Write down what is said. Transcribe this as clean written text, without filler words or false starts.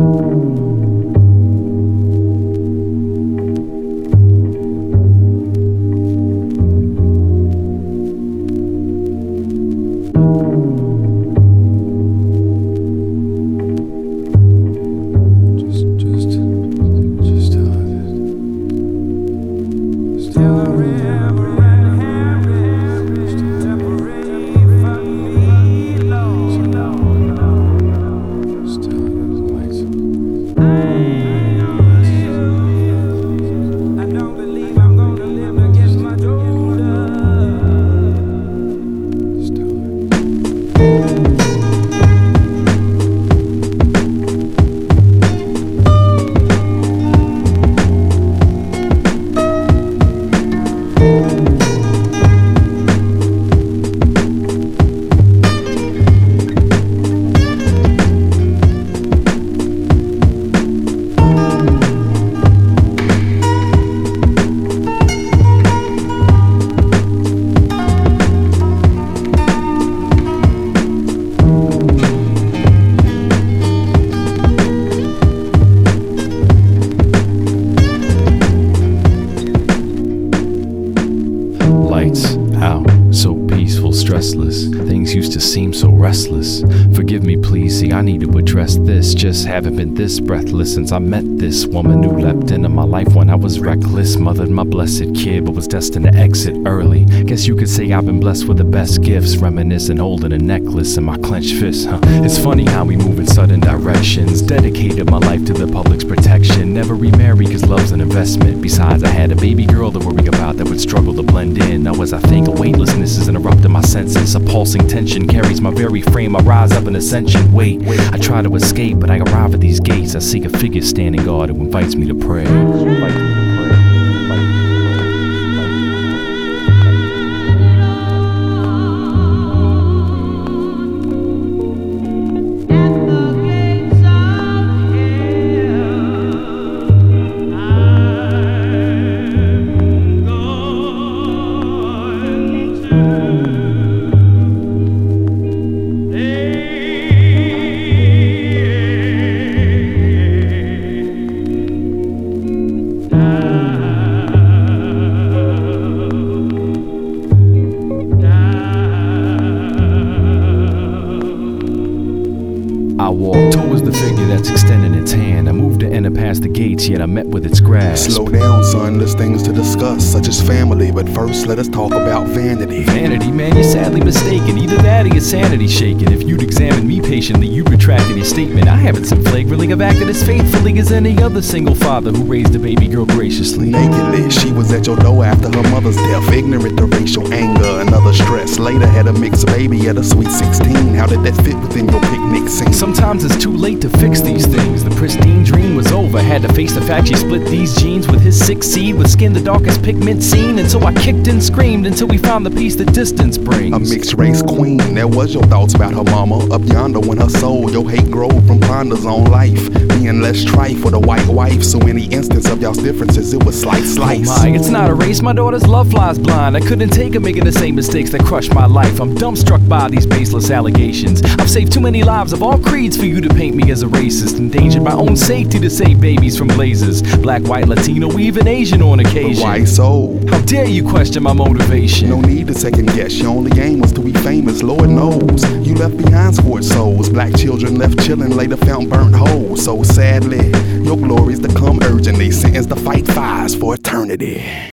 Lights out, so peaceful, stressless. Things used to seem so restless. Forgive me, please, see, I need to address this. Just haven't been this breathless since I met this woman who leapt into my life when I was reckless. Mothered my blessed kid, but was destined to exit early. Guess you could say I've been blessed with the best gifts. Reminiscing, holding a necklace in my clenched fist, It's funny how we move in sudden directions. Dedicated my life to the public's protection. Never remarry cause love's an investment. Besides, I had a baby girl to worry about that would struggle to blend in. Now as I think, a weightlessness is interrupting my senses. A pulsing tension carries my very frame. I rise up in ascension. Wait, I try to escape, but I arrive at these gates. I seek a figure standing guard who invites me to pray. I walk towards the figure that's extending its hand. I move to enter past the gates, yet I'm met with its grasp. Slow down, son, there's things to discuss, such as family, but first let us talk about vanity. Vanity, man, you're sadly mistaken. Either that or your sanity shaken. If you'd examined me patiently, you'd retracted your statement. I haven't some flagrantly have acted as faithfully as any other single father who raised a baby girl graciously. Nakedly, she was at your door after her mother's death, ignorant to racial anger and other stress. Later had a mixed baby at a sweet 16. How did that fit within your picnic scene? Sometimes it's too late to fix these things. The pristine dream was over. Had to face the fact she split these genes with his sick seed, with skin the darkest pigment seen. And so I kicked and screamed until we found the peace that distance brings. A mixed race queen, that was your thoughts about her mama. Up yonder when her soul, your hate growed from ponders on life. Being less strife with a white wife, so any instance of y'all's differences, it was slice. Oh my, it's not a race, my daughter's love flies blind. I couldn't take her making the same mistakes that crushed my life. I'm dumbstruck by these baseless allegations. I've saved too many lives of all creeds for you to paint me as a racist. Endangered my own safety to save babies from blazes. Black, white, Latino, even Asian on occasion. Why so? How dare you question my motivation? No need to second guess, your only aim was to be famous, Lord knows. You left behind scored souls, black children left chillin', later found burnt holes. So sadly, your glories to come urgently, sentenced to fight fires for eternity.